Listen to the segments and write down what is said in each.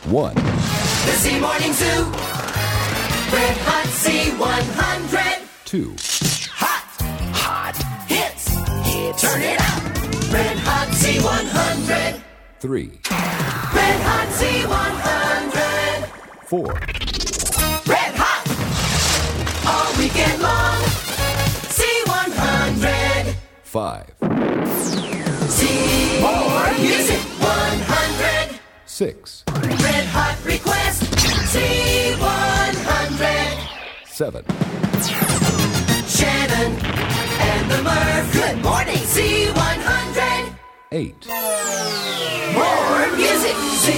1. The Z Morning Zoo. Red Hot Z100. 2. Hot hits. Turn it up. Red Hot Z100. 3. Red Hot Z100. 4. Red Hot. All weekend long. Z100. 5. Z More Music 100. 6. Red Hot Request Z100. 7. Shannon and the Murph. Good morning, Z100. 8. More music,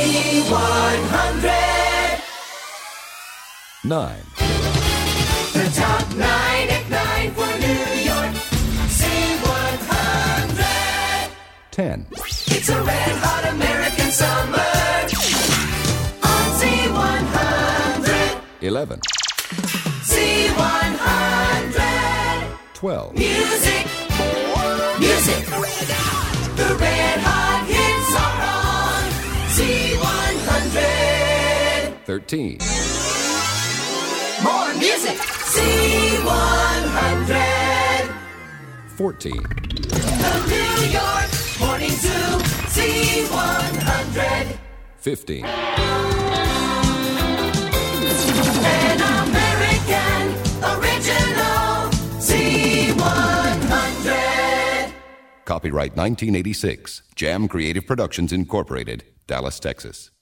Z100. 9. The top 9 at 9 for New York, Z100. 10. It's a red hot American summer on Z100. 11. Z100. 12. Music. The red hot hits are on Z100. 13. More music. Z100. 14. The New York Morning Zoo. Z100. 15. An American original. Z100. Copyright 1986. Jam Creative Productions Incorporated, Dallas, Texas.